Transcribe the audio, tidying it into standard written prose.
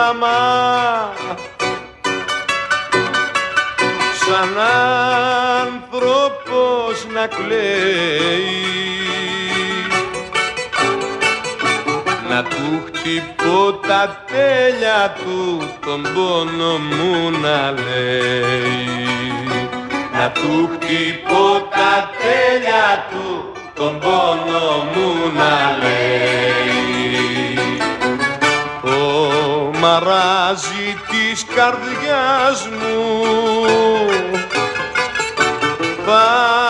μαμά σαν άνθρωπος να κλαίει, να του χτυπώ τα τέλεια του τον πόνο μου να λέει, να του χτυπώ τα τέλεια του τον πόνο μου να λέει. Το μαράζι της καρδιάς μου